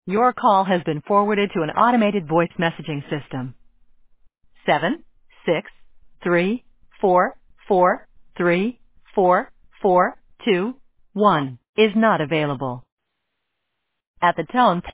Your call has been forwarded to an automated voice messaging system. 76344344421 is not available. At the tone,